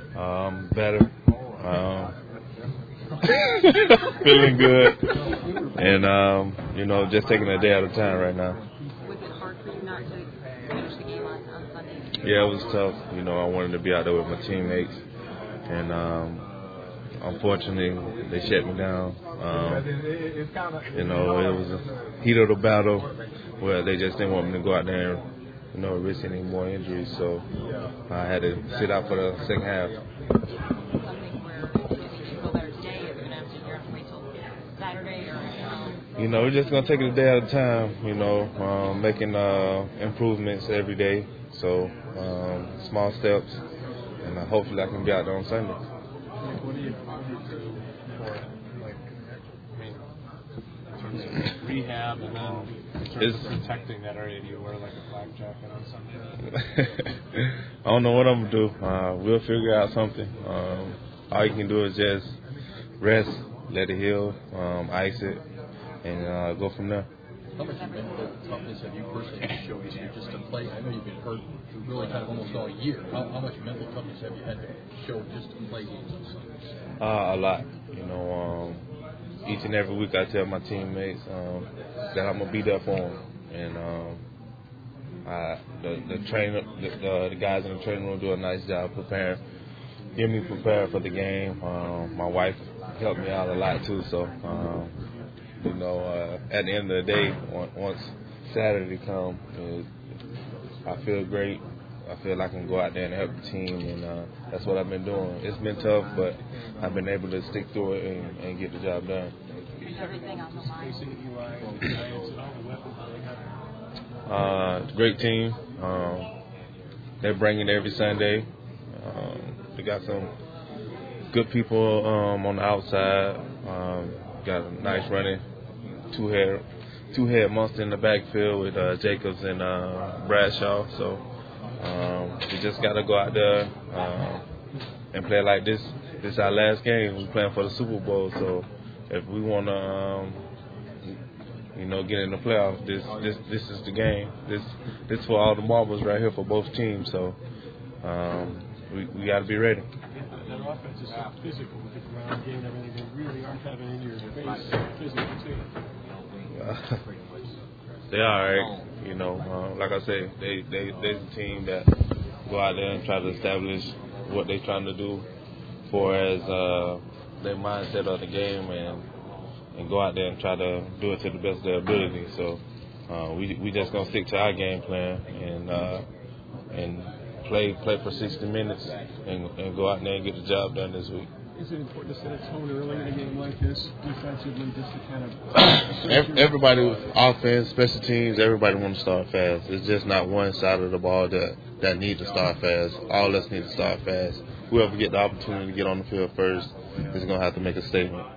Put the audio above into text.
Better. Feeling good. And, just taking a day at a time right now. Was it hard for you not to finish the game on Sunday? Yeah, it was tough. I wanted to be out there with my teammates. And, unfortunately, they shut me down. It was a heat of the battle where they just didn't want me to go out there and, risk any more injuries. So I had to sit out for the second half. Something where if you go there today, you're going to have to wait till Saturday or? We're just going to take it a day at a time, making improvements every day. So small steps, and hopefully I can be out there on Sunday. What do you do for, in terms of rehab and then in terms of protecting that area? Do you wear like a flak jacket on Sunday? I don't know what I'm going to do. We'll figure out something. All you can do is just rest, let it heal, ice it, and go from there. How much mental toughness have you personally showed this year just to play? I know you've been hurt for really kind of almost all year. How much mental toughness have you had to show just to play games on Sundays? A lot. Each and every week I tell my teammates that I'm gonna be there for them, and the guys in the training room do a nice job getting me prepared for the game. My wife helped me out a lot too, so. At the end of the day, once Saturday comes, I feel great. I feel I can go out there and help the team, and that's what I've been doing. It's been tough, but I've been able to stick through it and get the job done. Everything on the line. Great team. They're bringing it every Sunday. They got some good people on the outside. Got a nice running two-head monster in the backfield with Jacobs and Bradshaw. So we just got to go out there and play like this. This is our last game. We're playing for the Super Bowl. So if we want to, get in the playoffs, this is the game. This for all the marbles right here for both teams. So we got to be ready. That offense is so physical with the ground game and everything. They really aren't having in your face physical too. They are, right? Like I said, they're the team that go out there and try to establish what they're trying to do for as their mindset of the game and go out there and try to do it to the best of their ability. So we just gonna stick to our game plan and play for 60 minutes and go out there and get the job done this week. Is it important to set a tone early in a game like this, defensively, just to kind of... Everybody, offense, special teams, everybody wants to start fast. It's just not one side of the ball that need to start fast. All of us need to start fast. Whoever get the opportunity to get on the field first is going to have to make a statement.